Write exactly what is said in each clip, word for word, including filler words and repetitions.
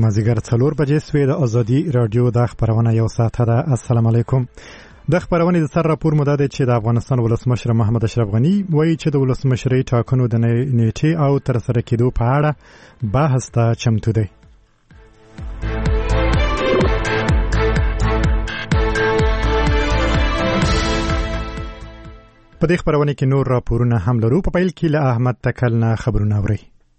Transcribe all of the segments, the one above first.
مازیګر څلور بجې سوې د ازادي رادیو د خبرونه یو ساعته ده. السلام علیکم. د خبرونې د سر راپور مو دا دی چې د افغانستان ولسمشر محمد اشرف غني وایي چې د ولسمشرۍ ټاکنو د نیټې او ترسره کېدو په اړه بحث ته چمتو دی. په دې خبرونه کې نور راپورونه هم لرو. په پیل کې له احمد تکل نه خبرونه اورئ.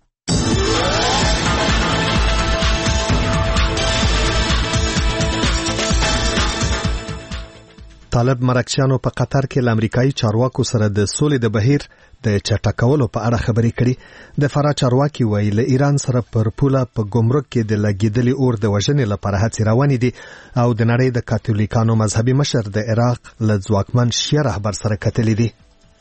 طالب مرکچیانو په قطر کې له امریکایي چارواکو سره د سولې د بهیر د چټکولو په اړه خبرې کړي. د فرا چارواکي وایي له ایران سره پر پوله په ګمرک کې د لګیدلي اور د وژنې لپاره هڅې روانې دي او د نړۍ د کاتولیکانو مذهبي مشر د عراق له ځواکمن شیعه رهبر سره کتلي دي.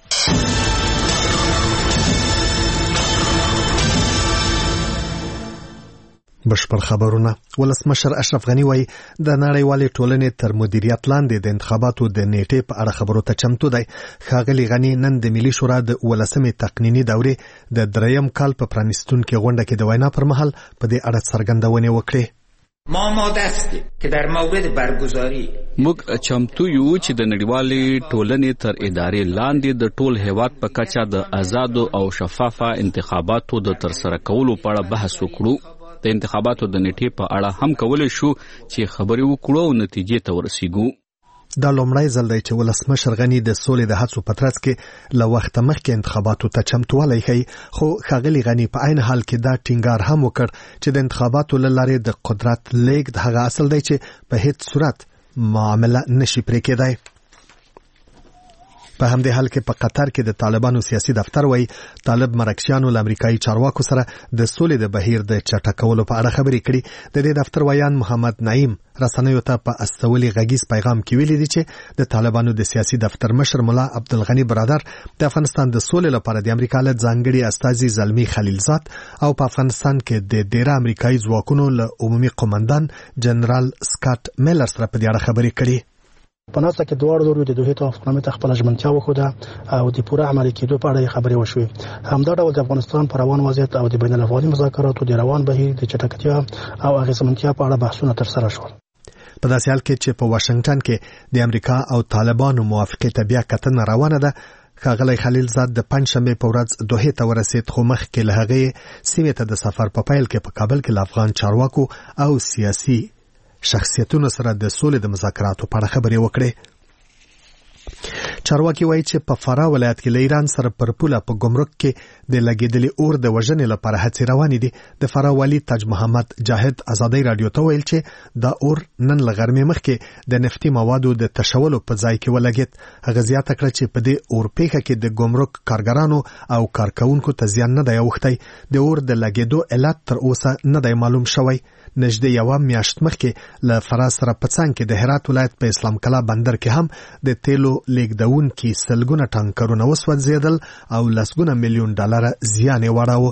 بشپړ خبرونه. ولسمشر اشرف غني وایي د نړیوالې ټولنې تر مدیریت لاندې د انتخاباتو د نیټې په اړه خبرو ته چمتو دی. ښاغلي غني نن د ملي شورا د ولسمې تقنیني دورې د دریم کال په پرانیستونکې غونډه کې د وینا پر مهال په دې اړه څرګندونې وکړې. ما ماده است که در مورد برگزاری موږ چمتو یو چې د نړیوالې ټولنې تر ادارې لاندې د ټول هیواد په کچه د آزادو او شفافه انتخاباتو د ترسره کولو په اړه بحث وکړو. د انتخاباتو د نیټې په اړه هم کولای شو چې خبرې وکړو او نتیجې ته ورسیږو. دا لومړی ځل دی چې ولسمشر غني د سولې د هڅو په ترڅ کې له وخته مخکې انتخاباتو ته چمتووالی ښیي. خو ښاغلي غني په عین حال کې دا ټینګار هم وکړ چې د انتخاباتو له لارې د قدرت لیږد هغه اصل دی چې په هیڅ صورت معامله نشي پرې کېدای. په همدې حال کې په قطر کې د طالبانو سیاسي دفتر وایي طالب مرکچیانو له امریکایي چارواکو سره د سولې د بهیر د چټکولو په اړه خبرې کړي. د دې دفتر ویان محمد نعیم رسنیو ته په استولي غږیز پیغام کې ویلي دي چې د طالبانو د سیاسي دفتر مشر مولا عبدالغني برادر د افغانستان د سولې لپاره د امریکا له ځانګړي استازي زلمی خلیلزاد او په افغانستان کې د ډیره امریکایي ځواکونو له عمومي قومندان جنرال سکاټ میلر سره په دې اړه خبرې کړي. په ناسا کې دوه ډول د دوه توافقنامې ته خپل ژمنتیا وښوده او د پوره عملي کېدو په اړه خبرې وشوې. همدا ډول د افغانستان پر روان وضعیت او د بین الافغاني مذاکراتو د روان بهیر د چټکتیا او اغېزمنتیا په اړه بحثونه ترسره شول. په داسې حال کې چې په واشنگټن کې د امریکا او طالبانو موافقې ته بیا کتنه روانه ده، ښاغلی خلیلزاد د پنځشنبې په ورځ دوحې ته ورسېد، خو مخکې له هغې سیمې ته د سفر په پیل کې په کابل کې له افغان چارواکو او سیاسي شخصیتونو سره د سولې د مذاکراتو په اړه خبرې وکړې. چارواکي وایي چې په فرا ولایت کې له ایران سره پر پوله په ګمرک کې د لګېدلي اور د وژنې لپاره هڅې روانې دي. د فرا والي تاج محمد جاهد ازادۍ رادیو ته ویل چې دا اور نن له غرمې مخکې د نفتي موادو د تشولو په ځای کې ولګېد. هغه زیاته کړه چې په دې اور پیښه کې د ګمرک کارګرانو او کارکونکو ته زیان نه دی اوښتی. د اور د لګېدو علت تر اوسه نه دی معلوم شوی. نږدې یوه میاشت مخکې له فرا سره په څنګ کې د هرات ولایت په اسلام کلا بندر کې هم د تیلو لیږدونکي سلګونه ټانکرونه وسوځېدل او لسګونه میلیون ډالره زیان یې واړاوه.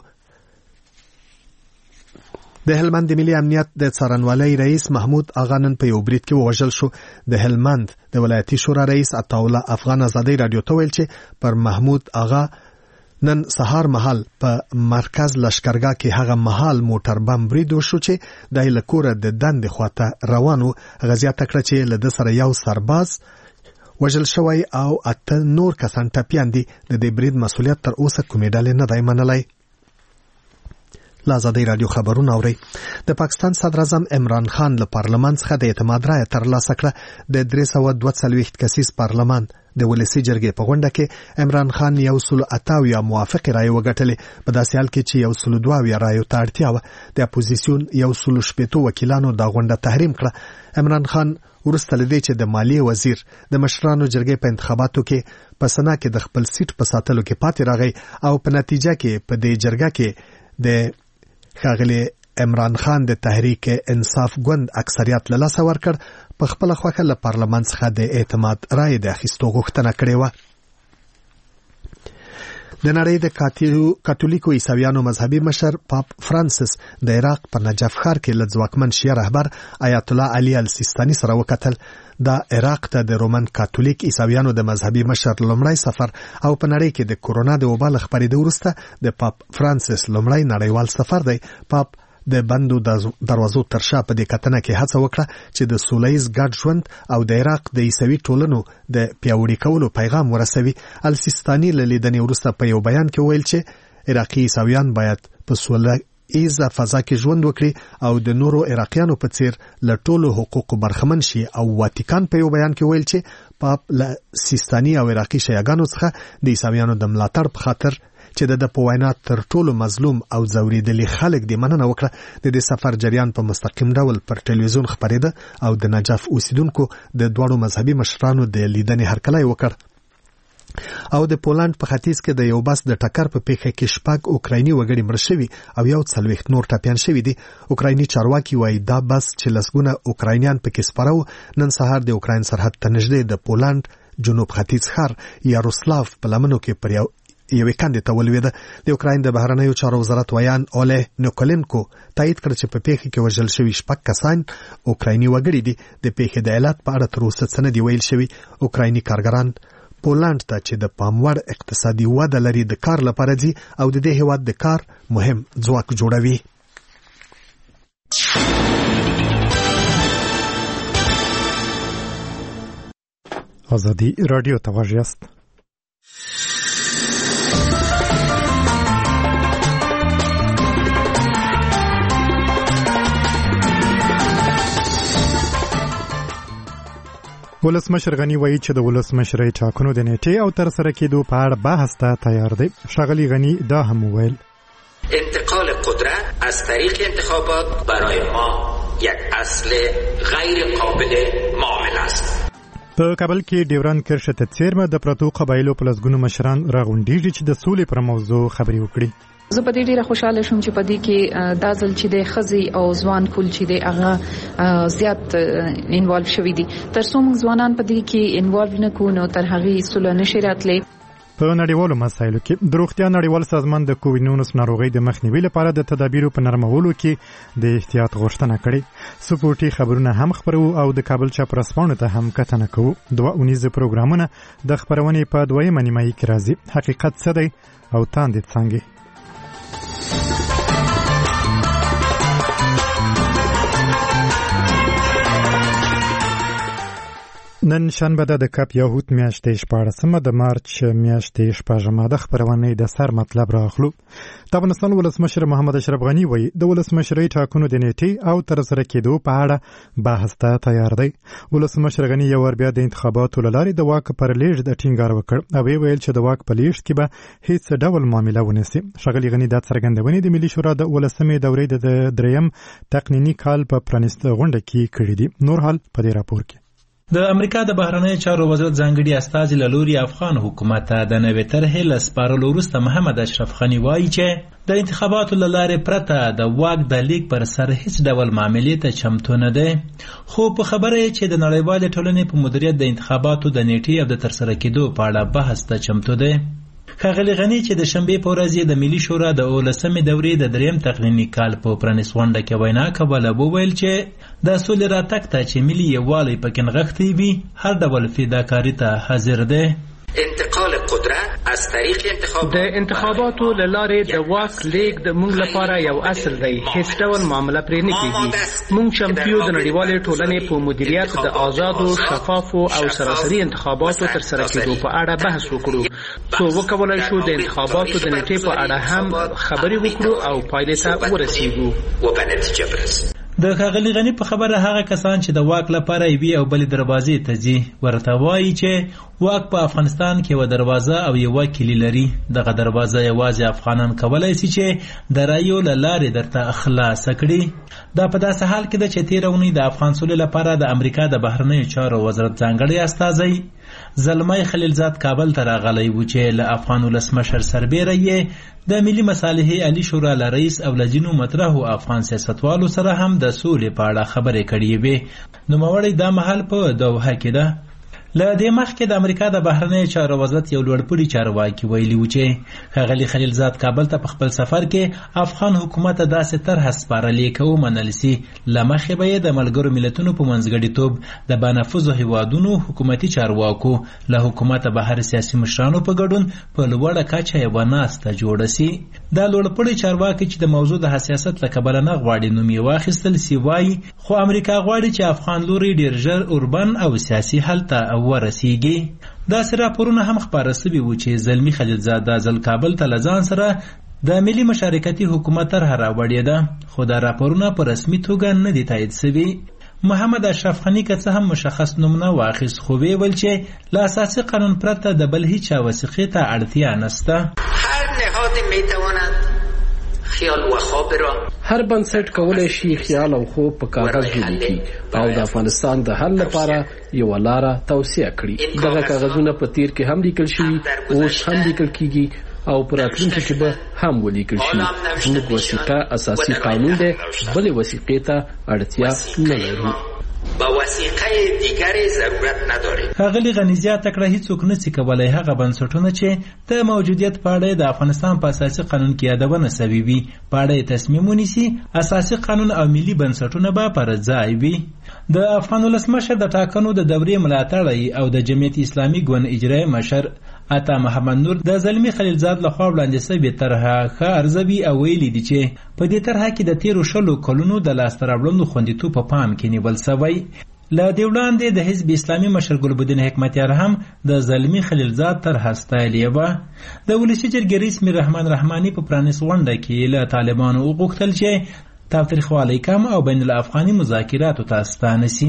د هلمند د ملي امنیت د څارنوالۍ رئیس محمود آغا نن په یو برید کې ووژل شو. د هلمند د ولایتي شورا رئیس عطاالله افغان ازادۍ رادیو ته ویل چې پر محمود آغا نن سهار مهال په مرکز لشکرګاه کې هغه مهال موټر بم برید وشو چې د لکوره د دندې خواته روانو. غزیاته کړه چې له د سره یو سرباز وژل شوی او اته نور کسان ټپیان دي. د دې برید مسؤلیت تر اوسه کومې ډلې نه دی منلی. له ازادۍ رادیو خبرونه اورئ. د پاکستان صدر اعظم عمران خان له پارلمان څخه د اعتماد رایه ترلاسه کړه. د درې سوه دوه څلوېښت کسیز پارلمان د ولسي جرګې په غونډه کې عمران خان یو سل اته اویا موافقې رایې وګټلې. په داسې حال کې چې یو سل دوه اویا رایو ته اړتیا وه. د اپوزیسیون یو سل شپېتو وکیلانو دا غونډه تحریم کړه. عمران خان وروسته له دې چې د مالیې وزیر د مشرانو جرګې په انتخاباتو کې په سنا کې د خپل سیټ په ساتلو کې پاتې راغی او په نتیجه کې په دې جرګه کې د ښاغلي عمران خان د تحریک انصاف ګوند اکثریت له لاسه ورکړ. په خپله خوښه له پارلمان څخه د اعتماد رایې د اخیستو غوښتنه کړې وه. د نړۍ د کاتولیکو عیسویانو مذهبي مشر پاپ فرانسیس د عراق په نجف ښار کې له ځواکمن شیعه رهبر آیت الله علي السیستاني سره وکتل. دا عراق ته د رومن کاتولیک عیسویانو د مذهبي مشر لومړی سفر او په نړۍ کې د کورونا د وبا له خپرېدو وروسته د پاپ فرانسیس لومړی نړیوال سفر دی. پاپ د بندو دروازو تر شا په دې کتنه کې هڅه وکړه چې د سولهییز ګډ ژوند او د عراق د عیسوي ټولنو د پیاوړي کولو پیغام ورسوي. السیستاني له لیدنې وروسته په یو بیان کې ویل چې عراقي عیسویان باید په سوله ایزه فضا کې ژوند وکړي او د نورو عراقیانو په څیر له ټولو حقوقو برخمن شي. او واتیکان په یو بیان کې ویل چې پاپ له سیستاني او عراقي شیعاګانو څخه د عیسویانو د ملاتړ په خاطر چې د په وینا تر ټولو مظلوم او ځورېدلي خلک د مننه وکړه. د دې سفر جریان په مستقیم ډول پر ټلویزیون خبرېده او د نجف اوسیدونکو د دواړو مذهبي مشرانو د لیدنې هرکلی وکړ. او د پولند په ختیځ کې د یو بس د ټکر په پیښه کې شپږ اوکرایني وګړي مړ شوي او یو څلوېښت نور ټپیان شوي دي. اوکرایني چارواکي وایي دا بس چې لسګونه اوکراینیان پکې سپاره وو نن سهار د اوکراین سرحد ته نږدې د پولند جنوب ختیځ ښار یاروسلاف په لمنو کې پر یو یوې کندې ته ولوېده. د اوکراین د بهرنیو چارو وزارت ویان اوله نیکولینکو تایید کړ چې په پیښه کې وژل شوي شپږ کسان اوکرایني وګړي دي. د پیښې د علت په اړه تر اوسه څه نه دي ویل شوي. اوکرایني کارګران پولند ته چې د پاموړ اقتصادي وده لري د کار لپاره ځي او د دې هیواد د کار مهم ځواک جوړوي. ازادي رادیو ته غوږ یاست. ولسمشر غنی وایي چې د ولسمشرۍ ټاکنو د نیټې او ترسره کېدو په اړه بحث ته تیار دی. ښاغلي غنی دا هم وویل انتقال قدرت از طریق انتخابات برای ما یک اصل غیر قابل معامله است. په کابل کې ډیورن کرښه ته څیرمه د پرتو قبایلو په لسګونو مشران راغونډېږي چې د سولې پر موضوع خبرې وکړي. زه په دې ډیره خوشاله شوم چې په دې کې دا ځل چې د ښځې او ځوان کول چې د هغه زیات انوالو شوي دي. تر څو موږ ځوانان په دې کې انوالو نه کوو نو تر هغې سوله نشي راتلی. په نړیوالو مسایلو کې د روغتیا نړیوال سازمان د کووډ نولس ناروغۍ د مخنیوي لپاره د تدابیرو په نرمولو کې د احتیاط غوښتنه کړې. سپورټي خبرونه هم خپرو او د کابل چاپرسپاڼو ته هم کتنه کوو. دوه اونیزه پروګرامونه د خبرونې په دویمه نیمایي کې راځي. حقیقت څه دی او تاندې څنګه. نن شنبه د کپ یهود میاشتې شپاړسمه د مارچ میاشتې شپږمه د خبرونې د سر مطلب راخلو. د افغانستان ولسمشر محمد اشرف غنی وایي د ولسمشرۍ ټاکنو د نیټې او ترسره کېدو په اړه بحث ته تیار دی. ولسمشر غنی یو ور بیا د انتخاباتو له لارې د واک پر لیږد د ټینګار وکړ او ویل چې د واک په لیږد کې به هیڅ ډول معامله ونه سي. ښاغلي غنی دا څرګندونې د ملي شورا د ولسمې دورې د دریم تقنیني کال په پرانیسته غونډه کې کړې دي. نور حال په دې راپور کې. د امریکا د بهرنیو چارو وزارت ځانګړي استازي له لوري افغان حکومت ته د نوې طرحې له سپارلو وروسته محمد اشرف غنی وایي چې د انتخاباتو له لارې پرته د واک د لیږد پر سر هیڅ ډول معاملې ته چمتو نه دی. خو په خبره یې چې د نړیوالې ټولنې په مدیریت د انتخاباتو د نیټې او د ترسره کېدو په اړه بحث ته چمتو دی. ښاغلي غنی چې د شنبې په ورځ د ملي شورا د اولسمې دورې د دریم تقنیني کال په پرانیستې غونډه کې وینا کوله وویل چې د سولې راتګ ته چې ملي یووالی پکې نغښتی وي هر ډول فداکاري ته حاضر دی. انتقال قدرت از طریق انتخابات د انتخاباتو له لارې د واک لیږد موږ لپاره یو اصل دی. هیڅ ډول معامله پرې نه کېږي. موږ چمتو یو د نړیوالې ټولنې په مدیریت د آزادو، شفافو او سراسري انتخاباتو ترسره کېدو په اړه بحث وکړو. څو وکولای شو د انتخاباتو د نیټې په اړه هم خبرې وکړو او پایلې ته ورسیږو. د ښاغلي غنی په خبره هغه کسان چې د واک لپاره یوې او بلې دروازې ته ځي ورته وایي چې واک په افغانستان کې یوه دروازه او یوه کلي لري. دغه دروازه یوازې افغانان کولی شي چې د رایو له لارې درته خلاصه کړي. دا په داسې حال کې ده چې تېره اونۍ د افغان سولې لپاره د امریکا د بهرنیو چارو وزارت ځانګړی استازی زلمی خلیلزاد کابل ته راغلی و چې له افغان ولسمشر سربیره یې د ملي مصالحې عالي شورا له رئیس او له ځینو مطرحو افغان سیاستوالو سره هم د سولې په اړه خبرې کړې وې. نوموړی دا مهال په دوحه کې ده. له دې مخکې د امریکا د بهرنیو چارو وزارت یو لوړپوړي چارواکي ویلي و چې ښاغلي خلیلزاد کابل ته په خپل سفر کې افغان حکومت ته داسې طرحه سپارلې که ومنل سي له مخې به یې د ملګرو ملتونو په منځګړیتوب د بانفوذو هیوادونو حکومتي چارواکو له حکومته بهر سیاسي مشرانو په ګډون په لوړه کچه یوه ناسته جوړه سي. دا لوړپوړي چارواکي چې د موضوع د حساسیت له کبله نه غواړي نوم یې واخیستل سي وایي خو امریکا غواړي چې افغان لوري ډېر ژر اوربن او سیاسي حل ته ورسیږي. داسې راپورونه هم خپاره سوي وو چې زلمي خلیلزاد دا ځل کابل ته له ځان سره د ملي مشارکتي حکومت طرحه راوړې ده، خو دا راپورونه په رسمي توګه نه دي تایید سوي. محمد اشرف غني که څه هم مشخص نوم نه واخیست، خو ویې ویل چې له اساسي قانون پرته د بل هیچا وثیقې ته اړتیا نشته. هر نهاد میتواند خیال و خواب را هر بنسټ کولای شي خیال او خوب په کاغذ ولیکي او د افغانستان د حل لپاره یو لاره توصیه کړي. دغه کاغذونه په تیر کې هم لیکل شوي، اوس هم لیکل کیږي او پر راتلونکي کې به هم ولیکل شي. زموږ وثیقه اساسي قانون دی، بلې وثیقې ته اړتیا نه لرو. با وثیقه دیگری ضرورت نداره. ښاغلي غني زیاته کړه هیڅوک نشي کولای هغه بنسټونه چې د موجودیت په اړه د افغانستان په اساسي قانون کې یادونه سوي وي په اړه تصمیم ونیسي. اساسي قانون او ملي بنسټونه به پر ځای وي. د افغان ولسمشر د ټاکنو د دورې ملاتړی او د جمعیت اسلامي ګوند اجرایي مشر عطا محمد نور د زلمي خلیلزاد لخوا وړاندې سوې طرحه ښه ارزوي او ویلي دي چې په دې طرحه کې د تیرو شلو کلونو د لاسته راوړنو خوندیتوب په پام کې نیول سوی. له دې وړاندې د حزب اسلامي مشر ګلبدین حکمتیار هم د زلمي خلیلزاد طرحه ستایلې وه. د ولسي جرګې رئیس میر رحمان رحماني په پرانیست غونډه کې له طالبانو وغوښتل چې تاوتریخوالی کم او بین الافغاني مذاکراتو ته ستانه سي.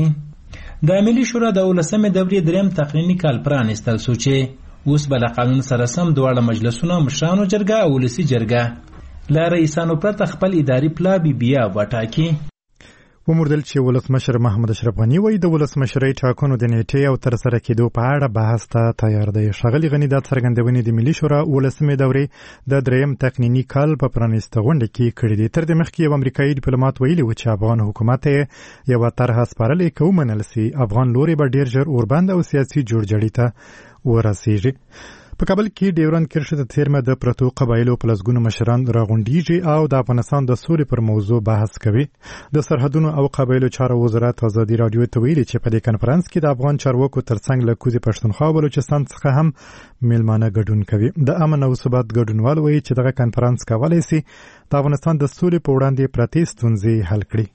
د ملي شورا د اولسمې دورې دریم تقنیني کال پرانیستل سو چې اوس به له قانون سره سم دواړه مجلسونه مشرانو جرګه او ولسي جرګه له رئیسانو پرته خپل اداري پلا بي بیا وټاکي. وموردل چې ولسمشر محمد اشرف غني وایي د ولسمشرۍ ټاکنو د نیټې او ترسره کېدو په اړه بحث ته تیار دی. ښاغلي غني دا څرګندونې د ملي شورا ولسمې دورې د دریم تقنیني کال په پرانیسته غونډه کې کړې دي. تر دې مخکې یو امریکایي ډیپلوماټ ویلي و چې افغان حکومت یې یوه طرحه سپارلې که ومنل سي افغان لوري به ډېر ژر اوربند او سیاسي جوړجاړي ته ورسیږي. په کابل کې ډیورند کرښې ته څیرمه د پرتو قبایلو په لسګونو مشران راغونډیږي او د افغانستان د سولې پر موضوع بحث کوي. د سرحدونو او قبایلو چارو وزارت ازادي راډیو ته ویلي چې په دې کنفرانس کې د افغان چارواکو ترڅنګ له کوزي پښتونخوا او بلوچستان څخه هم میلمانه ګډون کوي. د امن او ثبات ګډونوال وایي چې دغه کنفرانس کولی سي د افغانستان د سولې په وړاندې پرتې ستونزې حل کړي.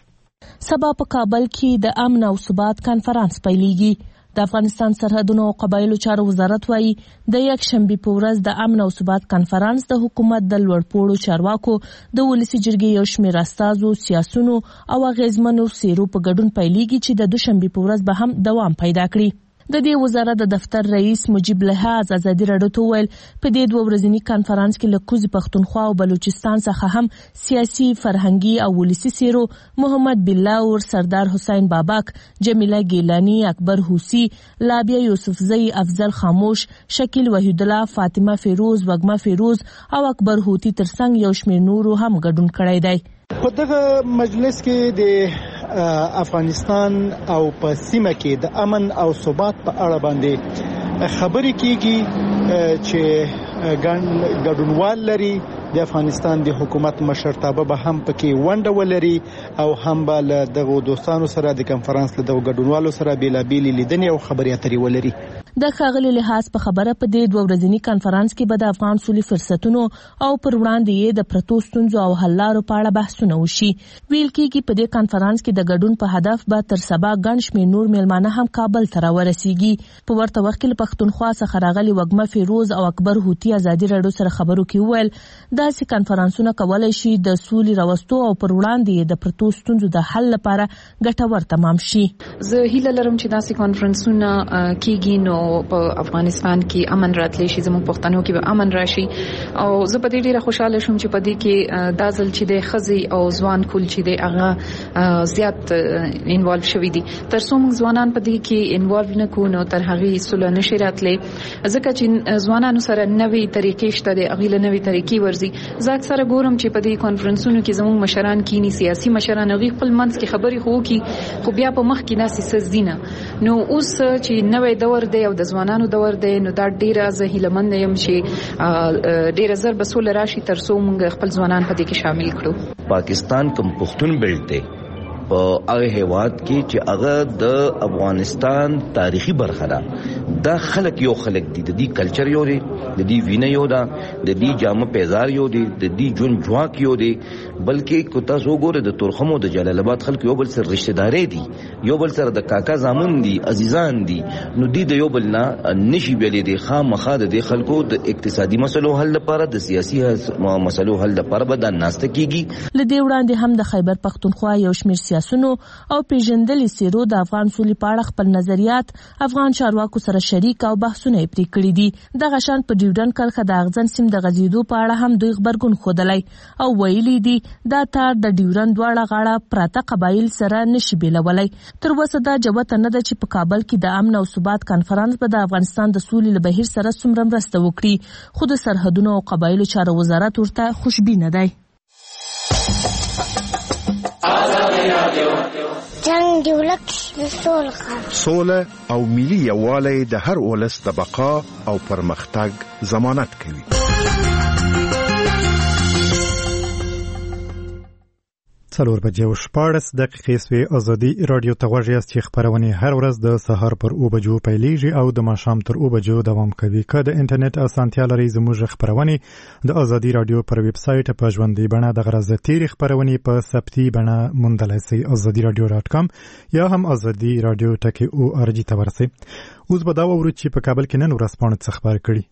سبا په کابل کې د امن او ثبات کنفرانس پیلېږي. د افغانستان سرحدونو او قبایلو چارو وزارت وایي د یک شنبې په ورځ د امن او ثبات کنفرانس د حکومت د لوړپوړو چارواکو د ولسي جرګې یو شمېر استازو سیاسونو او اغیزمنو څیرو په ګډون پیلېږي چې د دوشنبې په ورځ به هم دوام پیدا کړي. د دې وزارت د دفتر رئیس مجیب لحاظ ازادي راډیو ته ویل په دې دوه ورځني کنفرانس کې له کوزي پښتونخوا او بلوچستان څخه هم سیاسي فرهنګي او ولسي څیرو محمد بالله سردار حسین بابک، جمیله ګیلانی، اکبر حوسی، لابیا یوسفزئی، افضل خاموش، شکیل وحید الله، فاطمه فیروز، وګما فیروز او اکبر هوتی ترڅنګ یو شمېر نورو هم ګډون کړی دی. په دغه مجلس کې د افغانستان او په سیمه کې د امن او ثبات په اړه باندې خبرې کیږي چې ګډونوال لري. د افغانستان د حکومت مشرتابه به هم پکې ونډه ولري او هم به له دغو دوستانو سره د کنفرانس له دغو ګډونوالو سره بېلابېلې لیدنې او خبرې اترې ولري. د ښاغلي لحاظ په خبره په دې دوه ورځني کنفرانس کې به د افغان سولې فرصتونو او پر وړاندې یې د پرتو ستونزو او حل لارو په اړه بحثونه وشي. ویل کېږي په دې کنفرانس کې د ګډون په هدف به تر سبا ګڼ شمېر نور میلمانه هم کابل ته راورسیږي. په ورته وخت کې له پښتونخوا څخه راغلي وګما فیروز او اکبر هوتی ازادي راډیو سره خبرو کې وویل داسې کنفرانسونه کولای شي د سولې راوستو او پر وړاندې د پرتو ستونزو د حل لپاره ګټور تمام شي. زه هیله لرم چې داسې کنفرانسونه کېږي نو په افغانستان کې امن راتلی شي زموږ پښتنو کې به امن راشي او زه په دې ډیره خوشاله شوم چې په دې کې دا ځل چې د خزي او ځوان کول چې د هغه زیات انوالو شوی دي تر څو موږ ځوانان په دې کې انوالو نه کوو نو تر هغه سولو نشي راتلی ځکه چې ځوانانو سره نوې طریقې شته د اغیله نوې طریقې ورزي زه اکثره ګورم چې په دې کانفرنسونو کې زموږ مشران کینی سیاسي مشران غي خپل منځ کې خبري خو کی خو بیا په مخ کې ناسي سزینه نو اوس چې نوې دور دی او د ځوانانو دور دی نو دا ډیره زهیلمن یم چې ډیره زر بسول راشي تر څو موږ خپل ځوانان په دې کې شامل کړو پاکستان کوم پښتون بیلټ دی په هغه هیواد کې چې هغه د افغانستان تاریخي برخه ده دا خلک یو خلک دي د دې کلچر یو دی د دې وینه یو ده د دې جامه پیزار یو دی د دې جون جواک یو دی بلکې کو تاسو ګوره د تورخم او د جلال آباد خلک یو بل سره رشتہ داري دي یو بل سره د کاکا زامن دي عزیزان دي نو دې د یو بل نه نشي بیلې دي خامخا د خلکو د اقتصادي مسلو حل لپاره د سیاسي مسلو حل لپاره به د ناسته کیږي لدې وړاندې هم د خیبر پختونخوا یو شمېر سیاسونو او پیژندل سیرو د افغان سولې په اړه خپل نظریات افغان چارواکو سره شریک او بحثونه پرې کړي دي د غشان په ډیوډن کرخه د اغزن سیم د غزیدو په اړه هم دوی خبرګون خودلای او ویلي دي دا تار د ډیورن دواړه غاړه پراته قبایل سره نشي بیلولای تر اوسه دا جوته نه ده چې په کابل کې د امن او ثبات کانفرنس په د افغانستان د سولې له بهیر سره څومره مرسته وکړي خو د سرحدونو او قبایلو چارو وزارت ورته خوشبینه دی جنگ دی ولک د سولې سوله او ملي یووالی د هر ولس د بقا او پرمختګ ضمانت کوي څلور بجې او شپاړس دقیقې سوې ازادي رادیو ته غوږ یاست چې خبرونه هر ورځ د سهار پر اوه بجو پیلیږي او د ماښام تر اوه بجو دوام کوي که د انټرنیټ اسانتیا لري زموږ خبرونه د ازادي رادیو پر ویب سایټ په ژوندۍ بڼه د غرض تیر خبرونه په ثبتي بڼه موندلای شئ ازادي رادیو ډاټ کام یا هم ازادي رادیو ټکی او ار جی ته ورسئ اوس به دا وورو چې په کابل کې نن ورځپاڼه څه خبر کړي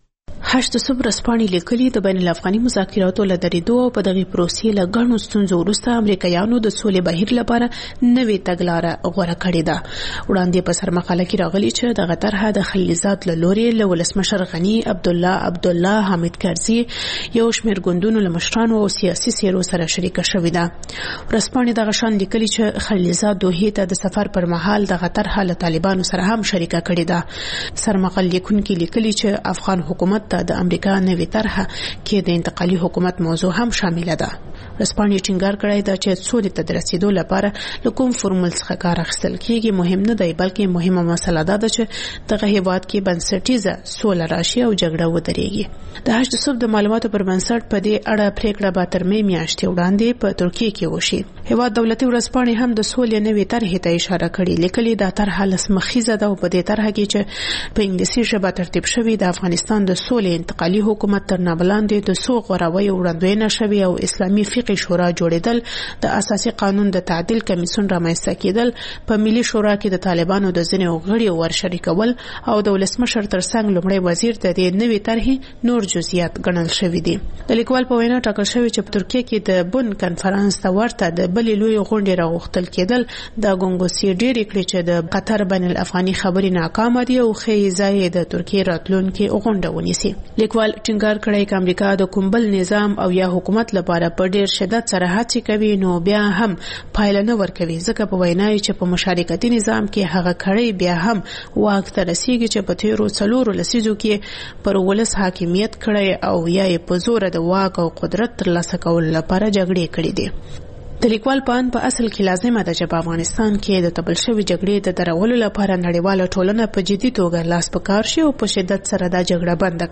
هشت صبح رسپانې لیکلي د بین الافغاني مذاکراتو له درېدو او په دغه پروسې له ګڼو ستونزو وروسته امریکایانو د سولې بهیر لپاره نوې تګلاره غوره کړې ده وړاندې په سرمقاله کې راغلي چې دغه طرحه د خلیلزاد له لورې له ولسمشر غني عبدالله عبدالله حامد کرزي یو شمېر ګوندونو له مشرانو او سیاسي څیرو سره شریکه شوې ده ورځپاڼې دغه شان لیکلي چې خلیلزاد دوحې ته د سفر پر مهال دغه طرحه له طالبانو سره هم شریکه کړې ده سرمقاله لیکونکي لیکلي چې افغان حکومت ته د امریکا نوې طرحه کې د انتقالي حکومت موضوع هم شامل ده رسپانې ټینګار کړی دا چې سولې ته د رسیدو لپاره له کوم فورمول څخه کار اخیستل کېږي مهم نه دی بلکې مهمه مسله ده چې دغه هیواد کې بنسټیزه سوله راشي او جګړه ودرېږي د هشت صبح د معلوماتو پر بنسټ په دې اړه پریکړه به تر مې میاشتې وړاندې په ترکیه کې وشي هیواد دولتي ورځپاڼې هم د سولې نوې طرحې ته اشاره کړې لیکلي دا طرحه لسمخیزه ده او په دې طرحه کې چې په انګلیسي ژبه ترتیب شوی د افغانستان د سولې انتقالي حکومت تر نابلاندې د څو غوراویو وړاندوینه شوې او اسلامي فقهي شورا جوړېدل د اساسي قانون د تعدیل کمیسیون رامنځته کېدل په ملي شورا کې د طالبانو د ځینو غړیو ورشریکول او د ولسمشر ترڅنګ لومړی وزیر د دې نوې طرحې نور جزئیات ګڼل شوي دي د لیکوال په وینا ټاکل شوی چې په ترکیه کې د بن کنفرانس ته ورته د بلې لوی غونډې راغوښتل کېدل د ګونګوسي ډېرې کړې چې د قطر بین الافغاني خبرې ناکامه دي او ښیي ځای د ترکیه راتلونکي غونډه ونیسي لیکوال ټینګار کړی چې امریکا د کوم بل نظام او یا حکومت لپاره په ډېر شدت سره هڅې کوي نو بیا هم پایله نه ورکوي ځکه په وینا یې چې په مشارکتي نظام کې هغه کړی بیا هم واک ته رسیږي چې په تیرو څلورو لسیزو کې پر ولس حاکمیت کړی او یا یې په زور د واک او قدرت ترلاسه کولو لپاره جګړې کړې دي د لیکوال په ان په اصل کې لازمه ده چې په افغانستان کې د تبل شوی جګړې د درولو لپاره نړیواله ټولنه په جدي توګه لاس په کار شي او په شدت سره دا جګړه بند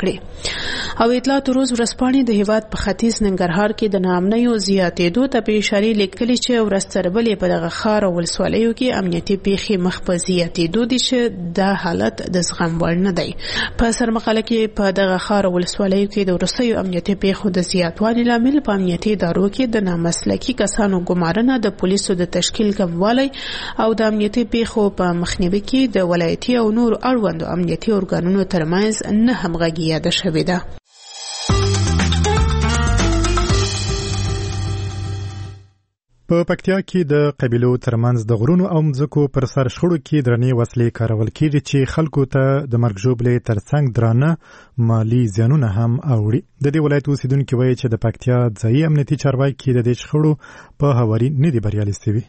کړي او اطلاعات روز ورځپاڼې د هیواد په ختیځ ننګرهار کې د ناامنیو زیاتېدو ته په اشاره لیکلي چې ورځ تر بلې په دغه ښار او ولسوالیو کې امنیتي پیښې مخ په زیاتېدو دي چې دا حالت د زغم وړ نه دی په سرمقاله کې په دغه ښار او ولسوالیو کې د وروستیو امنیتي پیښو د زیاتوالي لامل په امنیتي ادارو کې د نامسلکي کسانو ګمارنه د پولیسو د تشکیل کموالی او د امنیتي پیښو په مخنیوي کې د ولایتي او نور اړوندو امنیتي ارګانونو ترمنځ نه همغږي یاده شوې ده په پکتیا کې د قبیلو ترمنځ د غرونو او مځکو پر سر شخړو کې درنې وسلې کارول کېږي چې خلکو ته د مرګ ژوبلې ترڅنګ درانه مالي زیانونه هم اوړي. د دې ولایت اوسیدونکي وایي چې د پکتیا ځایي امنیتي چارواکي د دې شخړو په هواري نه دي بریالي شوي.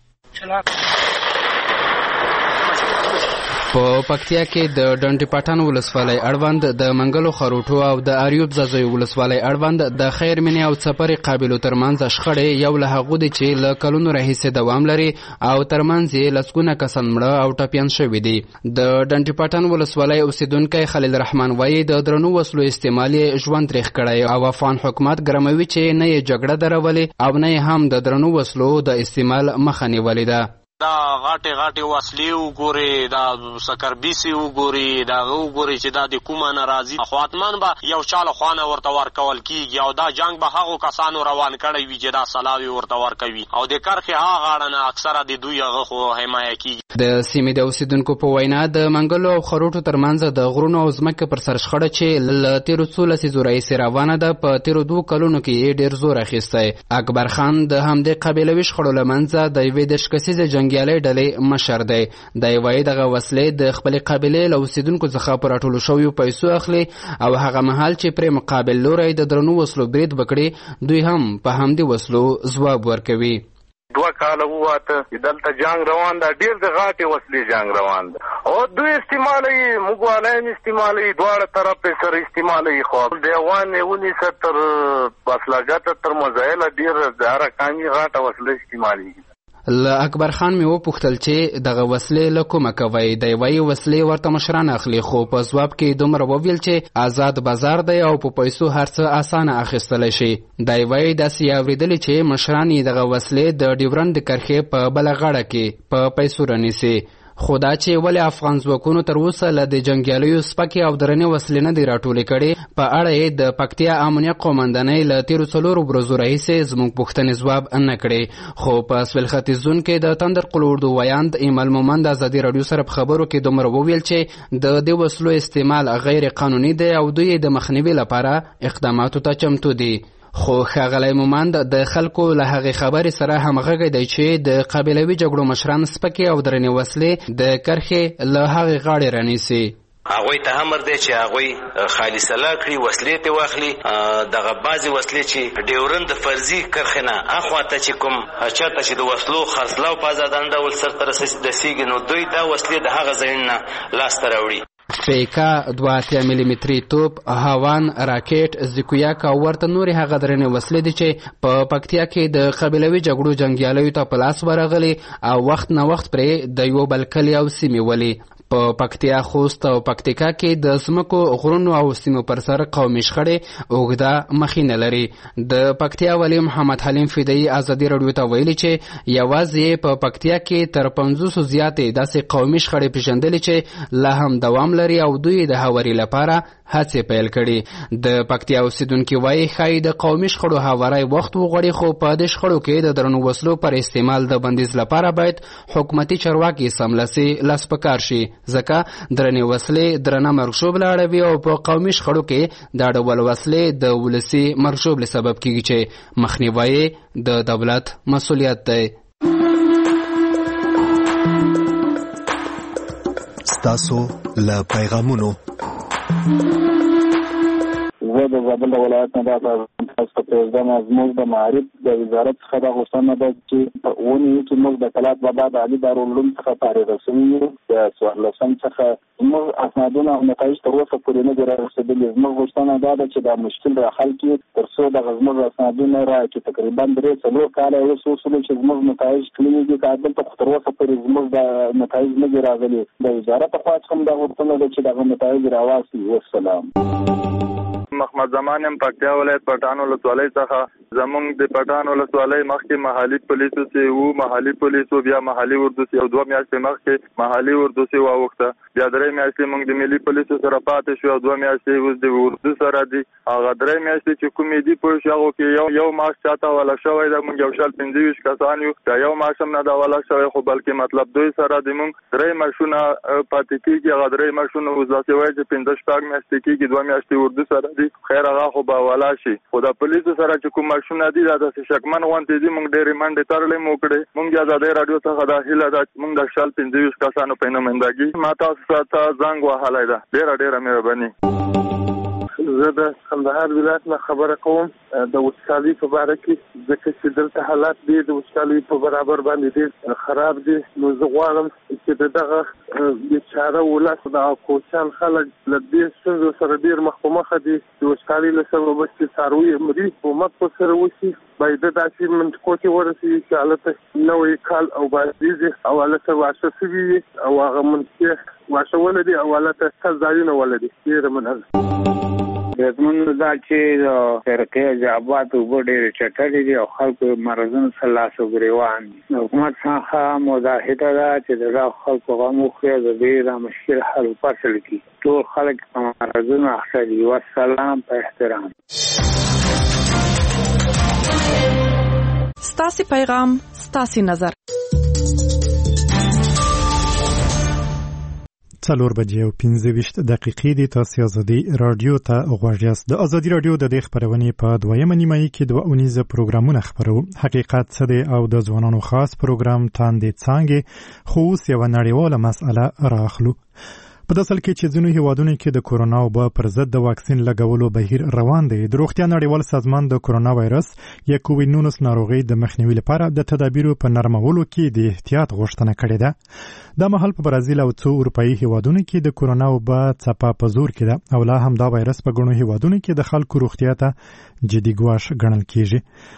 په پکتیا کې د ډنډ پټان ولسوالۍ اړوند د منګلو خروټو او د اریوب زازوی ولسوالۍ اړوند د خیر منی او څپرې قابلو ترمنځ شخړې یو له هغو دي چې له کلونو راهیسې دوام لري او ترمنځ یې لسګونه کسان مړه او ټپیان شوي دي. د ډنډ پټان ولسوالۍ اوسیدونکی خلیل رحمان وایي د درنو وسلو استعمال یې ژوند تریخ کړی او افغان حکومت ګرموي چې نه یې جګړه درولې او نه یې هم د درنو وسلو د استعمال مخه نیولې ده. دا غاټه غاټه وسلې وګوري، دا سکربيسي وګوري، دا وګوري چې دا د کومه ناراضي اخواتمن به یو چاله خوانه ورته ورکول کیږي او دا جنگ به هغه کسانو روان کړي وي چې دا سلاوي ورته ورکوي او د کرخه هغه غاړه اکثره د دوی هغه خو حمایه کیږي. د سیمې د اوسیدونکو په وینا د منګلو او خروټو ترمنځ د غرونو او ځمکې پر سر شخړه چې ل تیرو څو لسیزو راهیسې روانه ده په تیرو دوه کلونو کې ډېر زور اخیستی. اکبر خان د همدې قبیلوي شخړو له منځه د یوې دېرش کسیزې جنګیالۍ ډلې مشر دی. دی وایي دغه وسلې د خپلې قبیلې له اوسیدونکو څخه په راټولو شویو پیسو اخلي او هغه مهال چې پرې مقابل لوری د درنو وسلو برید وکړي دوی هم په همدې وسلو ځواب ورکوي. دوه کاله وواته دلته جنگ روان ده، ډېر د غاټې وسلې جنگ روان ده او دوی استعمالوي، موږ والایم استعمالوي، دواړه طرف یې سره استعمالوي. خو د افغان یې ونیسه تر بسلاګته تر مزایله ډېر د هره کامي غاټه وسله استعمالېږي. له اکبر خان مې وپوښتل چې دغه وسلې له کومه کوئ؟ دی وایي وسلې ورته مشران اخلي خو په ځواب کې دومره وویل چې آزاد بازار دی او په پیسو هر څه اسانه اخیستلی شي. دی وایي داسې یې اورېدلي چې مشران یې دغه وسلې د ډیورنډ د کرښې په بله غاړه کې په پیسو رانیسي. خو دا چې ولې افغان ځواکونو تر اوسه له د جنګیالیو سپکې او درنې وسلې نه دي راټولې کړې په اړه یې د پکتیا امنیه قومندانۍ له تیرو څلورو ورځو راهیسې زموږ پوښتنې ځواب نه کړې. خو په سویل ختیځ زون کې د تندر قل اردو ویاند ایمل مومند ازادي راډیو سره په خبرو کې دومره وویل چې د دې وسلو استعمال غیر قانوني دی او دوی د مخنیوي لپاره اقداماتو ته چمتو دي. خو ښاغلی مومند د خلکو له هغې خبرې سره همغږی دی چې د قبیلوي جګړو مشران سپکې او درنې وسلې د کرښې له هغې غاړې رانیسي. هغوی ته امر دی چې هغوی خالي سلا کړي، وسلې ته واخلي. دغه بعضې وسلې چې ډیورن د فرضي کرښې نه اخواته چې کوم چېرته چې د وسلو خرڅلاو په ازادانه ډول سرته رسېږي نو دوی دا وسلې د هغه ځایونو نه لاسته راوړي. پیکا، دوه اتیا ملي متري توپ، هاوان، راکټ، زیکویاک او ورته نورې هغه درنې وسلې دي چې په پکتیا کې د قبیلوي جګړو جنګیالیو ته په لاس ورغلي او وخت نه وخت پرې د یو بل کلي او سیمې ولي. په پکتیا، خوست او پکتیکا کې د ځمکو، غرونو او سیمو پر سر قومي شخړې اوږده مخینه لري. د پکتیا والي محمد حلیم فدایي ازادي راډیو ته ویلي چې یوازې په پکتیا کې تر پنځوسو زیاتې داسې قومي شخړې پېژندلې چې لا هم دوام لري او دوی د هواري لپاره هڅې پیل کړي. د پکتیا اوسیدونکي وایي ښایي د قومي شخړو هواری وخت وغواړي خو په دې شخړو کې د درنو وسلو پر استعمال د بندیز لپاره باید حکومتي چارواکي سملاسي لاس په کار شي ځکه درنې وسلې درنه مرګ ژوبله اړوي او په قومي شخړو کې دا ډول وسلې د ولسي مرګ ژوبلې سبب کیږي چې مخنیوی د دولت مسؤلیت دی. ستاسو له پیغامونو زه د زابل ولایت نه دا تاسو ته پرېږدم. زموږ د معارف د وزارت څخه دا غوښتنه ده چې په اونۍ کې موږ د کلات بابا د علي دارالعلوم څخه فارغ شوي یو. د څوارلسم څخه زموږ اسنادونه او نتایج تر اوسه پورې نه دي رارسېدلي. زموږ غوښتنه دا ده چې دا مشکل راحل کړي تر څو دغه زموږ اسنادونه راکړي. تقریبا درې څلور کاله اوس وشول چې زموږ نتایج تللي دي، که دلته خو تر اوسه پورې زموږ د نتایج نه دي راغلي. د وزارت خوا څخه هم دا غوښتنه ده چې دغه نتایج راواخلي. والسلام. محمد زمان یم، پکتیا ولایت پټان ولسوالۍ څخه. زمونږ د پټان ولسوالۍ مخکې محلي پولیسو چې وو، محلي پولیسو بیا محلي اردو چې یو دوه میاشتې مخکې محلي اردو چې واوښته، بیا درې میاشتې موږ د ملي پولیسو سره پاتې شو او دوه میاشتې اوس د اردو سره دي. هغه درې میاشتې چې کومې دي پوه شو هغو کې یو یو معاش چاته والا شوی ده. موږ یو شل پنځه ویشت کسان یو، که یو معاش هم نه ده والا شوی خو بلکې مطلب دوی سره د موږ درې معاشونه پاتې کېږي. هغه درې معاشونه اوس داسې وایي چې پنځه شپږ میاشتې کېږي، دوه میاشتې اردو سره دي. خیر هغه خو به والا شي، خو د پولیسو سره چې کوم تلاشونه دي دا د شکمن غونډې دي موږ ډېرې منډې ترلې مو کړې موږ آزادۍ رادیو څخه دا هیله ده چې موږ د شال پنځه ویشت کسانو په نمائندګي ما تاسو ته زنګ وهلی ده. ډېره ډېره مهرباني. زه د کندهار ولایت نه خبره کوم د وچکالۍ په باره کې ځکه چې دلته حالات دي د وچکالۍ په برابر باندې ډېر خراب دي. نو زه غواړم چې د دغه بیچاره ولس د کوچیان خلک له دې ستونزو سره ډېر مخ په مخه دي. د وچکالۍ له سببه چې څاروي مري حکومت ورسره وشي باید داسې منطقو کې ورسېږي چې هلته نوی کال او بازدیزې او هلته واښه شوي وي او هغه منطقې واښه ولري او هلته سل ځایونه ولري. ډېره مننه. زمونږ دا چې د فرقې جوابات اوبه ډېرې چټلې دي او خلکو مرضونو سره لاس او ګرېوان دي. د حکومت څخه مداهده ده چې د دغو خلکو غم وخوري او د دې دا مشکل حل وفصل کړي. ټول خلک په مرضونو اخته دي. والسلام په احترام. ستاسې پیغام ستاسې نظر. څلور بجې او پنځه ویشت دقیقې دي. تاسو ازادي رادیو ته غوږ یاست. د ازادي رادیو د دې خبرونې په دویمه نیمایي کې دوه اونیزه پروګرامونه خبرو. حقیقت څه دی او د ځوانانو خاص پروګرام تاندې څانګې خو اوس یوه نړیواله مسأله راخلو. په داسې حال کې چې ځینو هیوادونو کې د کورونا وبا پر ضد د واکسین لګولو بهیر روان دی. د روغتیا نړیوال سازمان د کورونا وایرس یا کووډ نولس ناروغۍ د مخنیوي لپاره د تدابیرو په نرمولو کې د احتیاط غوښتنه کړې ده. دا مهال په برازیل او څو اروپایي هیوادونو کې د کورونا وبا څپه په زور کې ده او لا هم دا وایرس په ګڼو هیوادونو کې د خلکو روغتیا ته جدي ګواښ ګڼل کېږي.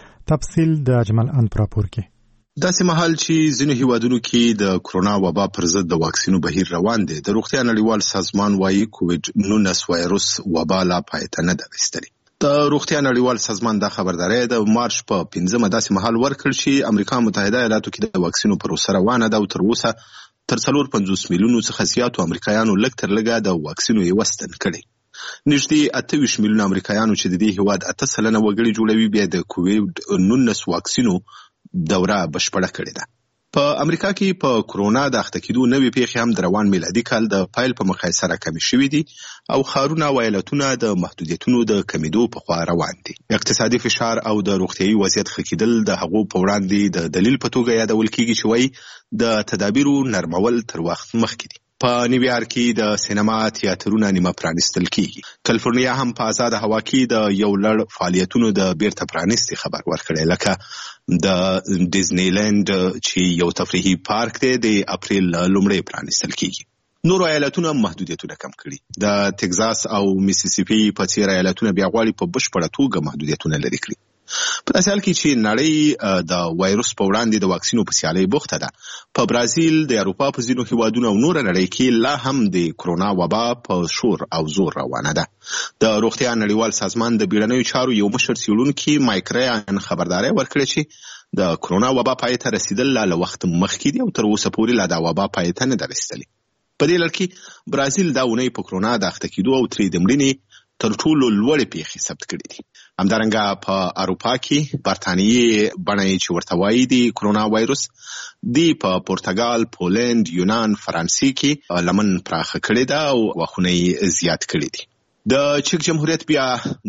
تفصیل د اجمل ان پراپور کې. داسې مهال چې ځینو هیوادونو کې د کورونا وبا پر ضد د واکسینو بهیر روان دی، د روغتیا نړیوال سازمان وايي کووډ نولس وایرس وبا لا پای ته نه ده رسیدلې. د روغتیا نړیوال سازمان دا خبرداری د مارچ په پنځمه داسې مهال ورکړ چې امریکا متحده ایالاتو کې د واکسینو پروسه روانه ده او تر اوسه تر څلور پنځوس میلیونو څخه زیاتو امریکایانو لږ تر لږه د واکسینو یې وستن کړي. نږدې اته ویشت میلیونه امریکایانو چې د دې هیواد اته سلنه وګړي جوړوي بیا د کووډ نولس واکسینو دوره بشپړه کړې ده. په امریکا کې په کورونا د اخته کېدو نوې پیښې هم د روان میلادي کال د پایل په مقایسه سره کمې شوې دي او ښارونه او ایالتونه د محدودیتونو د کمیدو په خوا روان دي. اقتصادي فشار او د روغتیايي وضعیت ښه کېدل د هغو په وړاندې د دلیل په توګه یادول کېږي چې وایي د تدابیرو نرمول تر وخت مخکې دي. په نیویارک کې د سینما تیاترونه نیمه پرانیستل کیږي. کالیفورنیا هم په آزاد هوا کې د یو لړ فعالیتونو د بیرته پرانیستي خبر ورکړی، لکه د ډیزنی لند چې یو تفریحي پارک دی د اپریل لومړی پرانیستل کیږي. نور ایالتونه محدودیتونه کم کړي. د تگزاس او میسیسیپي په څیر ایالتونه بیا غواړي په بشپړه توګه محدودیتونه لرې کړي. په داسې حال کې چې نړۍ د وایرس په وړاندې د واکسینو په سیالۍ بوخته ده، په برازیل، د اروپا په ځینو هیوادونو او نور نړۍ کې لا هم د کورونا وبا په شور او زور روانه ده. د روغتیا نړیوال سازمان د بیړنیو چارو یو مشر څېړونکي مایک ریان خبرداری ورکړې چې د کورونا وبا پای ته رسیدل لا له وخت مخکې دي او تر اوسه پورې لا د وبا پای ته نه ده رسیدلې. په دې لړ کې برازیل دا اونۍ په کورونا د اخته کېدو او ترې د مړینې تر ټولو لوړې پیښې ثبت کړي دي. همدارنګه په اروپا کې برتانیې بڼه چې ورته وایي د کورونا وایرس دی په پرتګال، پولند، یونان، فرانسې کې لمن پراخه کړې ده او واخونه یې زیات کړي دي. د چک جمهوریت بیا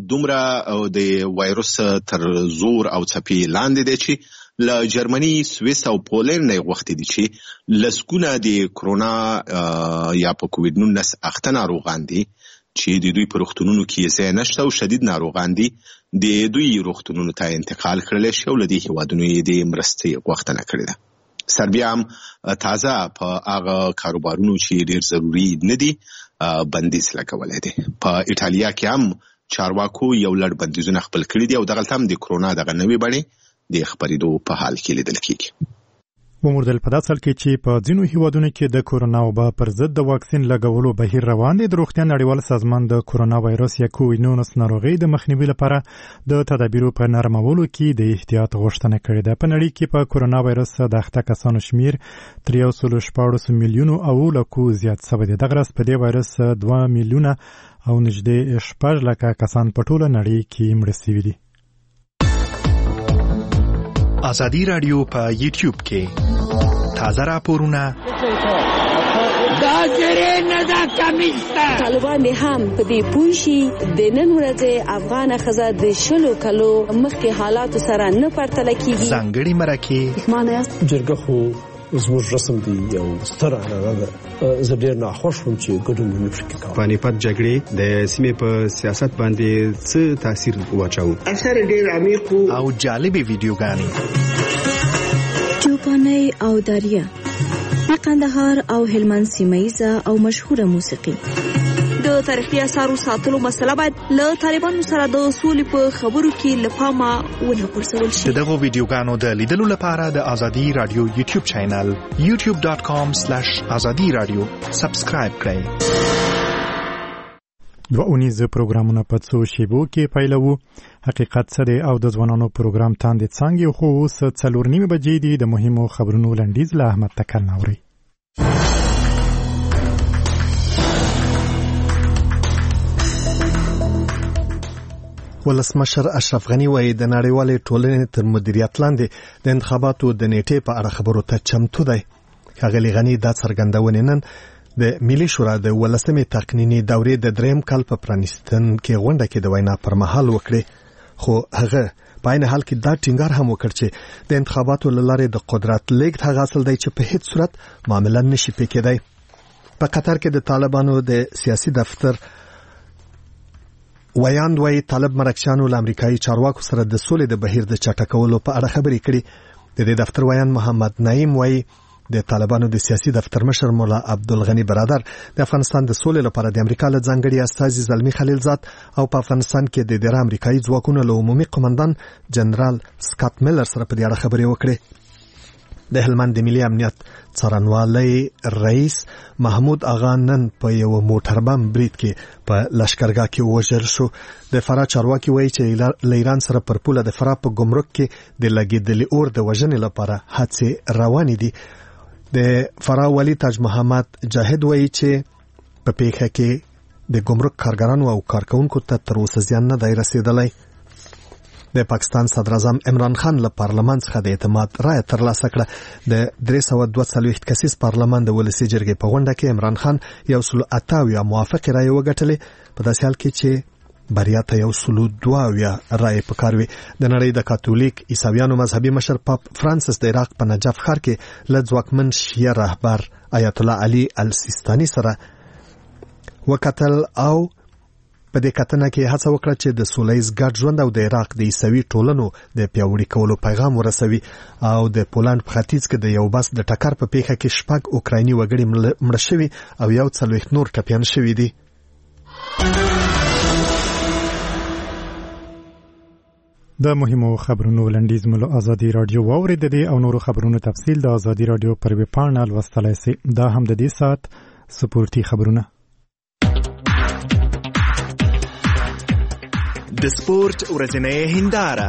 دومره د وایرس تر زور او څپې لاندې دی چې له جرمني، سویس او پولند نه غوښتي دي چې لسګونه د کورونا یا په کووډ نولس اخته ناروغان دي چې د دوی په روغتونونو کې ځای نشته او شدید ناروغان دي د دوی روغتونونو ته انتقال کړل شي او له دې هیوادونو یې د مرستې غوښتنه کړې ده. سربیا هم تازه په هغه کاروبارونو چې ډېر ضروري نه دي بندیز لګولی دی. په ایټالیا کې هم چارواکو یو لړ بندیزونه خپل کړي دي او دغلته هم د کورونا دغه نوې بڼې د خپرېدو په حال کې لیدل کېږي. وموردل په داسې حال کې چې په ځینو هیوادونو کې د کورونا وبا پر ضد د واکسین لګولو بهیر روان دی، د روغتیا نړیوال سازمان د کورونا وایرس یا کووډ نولس ناروغۍ د مخنیوي لپاره د تدابیرو په نرمولو کې د احتیاط غوښتنه کړې ده. په نړۍ کې په کورونا وایرس د اخته کسانو شمیر تر یو سل شپاړس میلیونو او لکو زیات شوی دی. دغه ورځ په دې وایرس دوه میلیونه او نږدې شپږ لکه کسان په ټوله نړۍ کې مړه شوي دي. ازادي رادیو په یوټیوب کې تازه راپورونه، دا زری نه دا کمیس ده. طالبان دې هم په دې پوه شي د نن ورځې افغانه ښځه د شلو کلو مخکې حالاتو سره نه پرتله کیږي. ځانګړي مرکې جرګه خو زموږ رسم دی یو ستر عنعنه ده. زه ډېر ناخوښ وم چې ګډون مې پکې کاوه. پانیپت جګړې د سیمې په سیاست باندې څه تاثیر واچاوه؟ اثر ډېر عمیق او جالبې ویډیوګانې چوپانۍ او داریه د قندهار او هلمند سیمه‌ییزه او مشهوره موسیقي. د تاریخي اثارو ساتلو مسله باید له طالبانو سره د سولې په خبرو کې له پامه ونه غورځول شي. دغه ویډیوګانو د لیدلو لپاره د ازادي رادیو یوټیوب چینل یو ټیوب ډاټ کام سلیش ازادي رادیو سبسکرایب کړئ. دوه اونیزه پروګرامونه په څو شیبو کې پیلوو. حقیقت څه دی او د ځوانانو پروګرام تاندې څنګه خو اوس څلور نیمه بجې دي. د مهمو خبرونو لنډیز له احمد تکل ناوري. ولسمشر اشرف غنی وایي د نړیوالې ټولنې تر مدیریت لاندې د انتخاباتو د نیټې په اړه خبرو ته چمتو دی. ښاغلي غنی دا څرګندونې نن د ملي شورا د ولسمې تقنیني دورې د دریم کال په پرانیستن کې غونډه کې د وینا پر مهال وکړي. خو هغه په عین حال کې دا ټینګار هم وکړ چې د انتخاباتو له لارې د قدرت لیږد هغه اصل دی چې په هیڅ صورت معامله نشي پکېدی. په قطر کې د طالبانو د سیاسي دفتر ویاند وایي طالب مرکچیانو له امریکایي چارواکو سره د سولې د بهیر د چټکولو په اړه خبرې کړي. د دې دفتر ویاند محمد نعیم وایي د طالبانو د سیاسي دفتر مشر مولا عبدالغنی برادر د افغانستان د سولې لپاره د امریکا له ځانګړي استازي زلمی خلیلزاد او په افغانستان کې د ډېر امریکایي ځواکونو له عمومي قومندان جنرال سکاټ میلر سره په دې اړه خبرې وکړي. د هلمند د ملي امنیت څارنوالۍ رئیس محمود اغا نن په یو موټر بم برید کې په لشکرګاه کې وژل شو. د فرا چارواکي وایي چې له ایران سره پر پوله د فرا په ګمرک کې د لګېدلي اور د وژنې لپاره هڅې روانې دي. د فرا والی تاج محمد جاهد وایي چې په پیښه کې د ګمرک کارګرانو او کارکونکو ته تر اوسه زیان نه دی رسیدلی. د پاکستان صدر اعظم عمران خان له پارلمان څخه د اعتماد رایه ترلاسه کړه. د درې سوه دوه څلوېښت کسیز پارلمان د ولسي جرګې په غونډه کې عمران خان یو سل اته اویا موافقې رایې وګټلې، په داسې حال کې چې بریا ته یو سل دوه اویا رایې پکار وې. د نړۍ د کاتولیک عیسویانو مذهبي مشر پاپ فرانسیس د عراق په نجف ښار کې له ځواکمن شیعه رهبر آیت الله علي السیستاني سره وکتل او په دې کتنه کې هڅه وکړه چې د سولهییز ګډ ژوند او د عراق د عیسوي ټولنو د پیاوړي کولو پیغام ورسوي. او د پولند په ختیځ کې د یو بس د ټکر په پیښه کې شپږ اوکرایني وګړي مړه شوي او یو څلوېښت نور ټپیان شوي دي. د مهمو خبرونو لنډیز ملو ازادي رادیو واورید دي او نورو خبرونو تفصیل د ازادي رادیو پر ویب پاڼه لوستلای شئ. دا هم د دې سات سپورتي خبرونه. د سپورت ورځنۍ هنداره.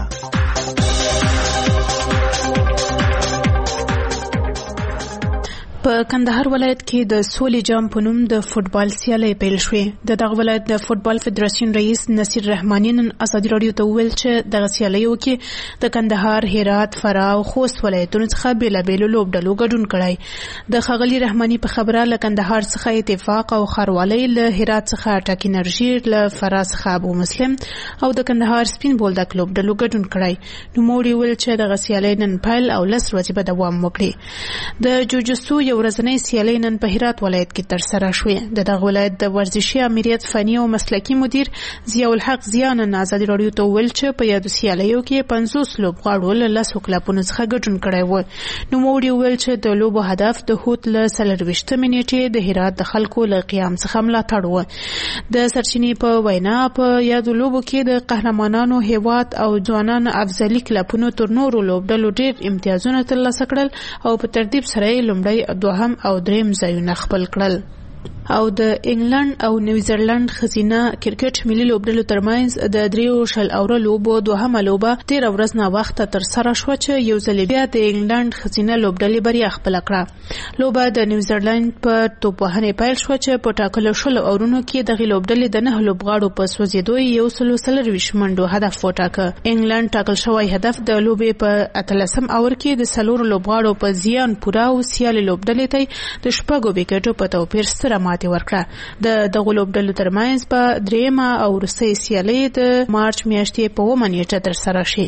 په کندهار ولایت کې د سولې جام په نوم د فوتبال سیالۍ پیل شوې. د دغه ولایت د فوتبال فدراسیون رئیس نصیر رحماني نن ازادي رادیو ته وویل چې دغه سیالیو کې د کندهار، هرات، فراه او خوست ولایتونو څخه بېلابېلو لوبډلو ګډون کړی. د ښاغلي رحماني په خبره له کندهار څخه اتفاق او ښاروالۍ، له هرات څخه ټاک انرژي، له فراه څخه ابو مسلم او د کندهار سپین بولدک لوبډلو ګډون کړی. نوموړي وویل چې دغه سیالۍ نن پیل او لس ورځې به دوام وکړي. د جوجستو یو ورځنۍ سیالۍ نن په هرات ولایت کې ترسره شوې. د دغه ولایت د ورزشي امریت فني او مسلکي مدیر ضیاء الحق ضیاء نن ازادي رادیو ته وویل چې په یادو سیالیو کې پنځوس لوبغاړو له لسو کلبونو څخه ګډون کړی و. نوموړي وویل چې د لوبو هدف د هوت له څلرویشتمې نیټې د هرات د خلکو له قیام څخه ملاتړ و. د سرچینې په وینا په یادو لوبو کې د قهرمانانو هیواد او ځوانانو افضلي کلبونو تر نورو لوبډلو ډېر امتیازونه ترلاسه کړل او په ترتیب سره یې لومړی، دوهم او دریم ځایونه خپل کړل. او د انګلند او نیوزیلند خزینه کرکټ ملي لوبډلو ترمنځ د دریو شل اوره لوبو دوهمه لوبه تیر ورځ نه وخت تر سره شو چې یو ځل بیا د انګلند خزینه لوبډلې بریا خپل کړه. لوبه د نیوزیلند په توپوهنې پیل شو چې په ټاکلو شل اورونو کې د لوبډلې د نه لوبغاړو په سوځېدو یو سل څلرویشت منډو هدف وټاکه. انګلند ټاکل شوی هدف د لوبې په اتلسم اور کې د څلور لوبغاړو په زیان پوره او سیالي لوبډلې ته د شپږو وکټو په توپیر سره ماتې ورکړه. د دغه لوبډلو ترمنځ په دریمه او وروستۍ سیالي د مارچ میاشتې په اوومه نیټه ترسره شي.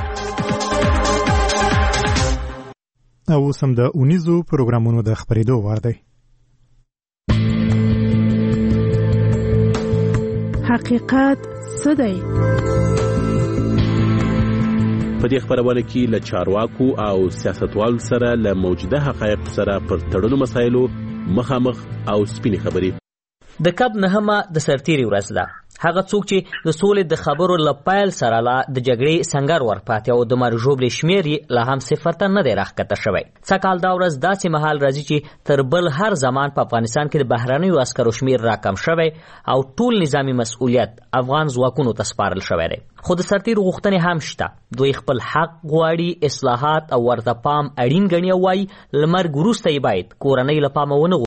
او اوس هم د اونیزو پروګرامونو د خپرېدو وار دی. حقیقت څه دی؟ په دې خبرونه کې له چارواکو او سیاستوالو سره له موجوده حقایق سره پر تړلو مسایلو مخامخ او سپینې خبرې. د کب نهمه د سرتیري ورځ ده. هغه څوک چې د سولې د خبرو له پیل سره لا د جګړې سنگر ورپاتې او د مرګ ژوبلې شمېر یې لا هم صفر ته نه دی راښکته شوی. څه کال دا ورځ داسې مهال راځي چې تر بل هر زمان په افغانستان کې د بهرنیو عسکرو شمېر راکم شوی او ټول نظامي مسؤلیت افغان ځواکونو ته سپارل شوی دی. خو د سرتیرو غوښتنې هم شته. دوی خپل حق غواړي، اصلاحات او ورته پام اړین ګڼي او وایي له مرګ وروسته یې باید کورنۍ له پامه ونه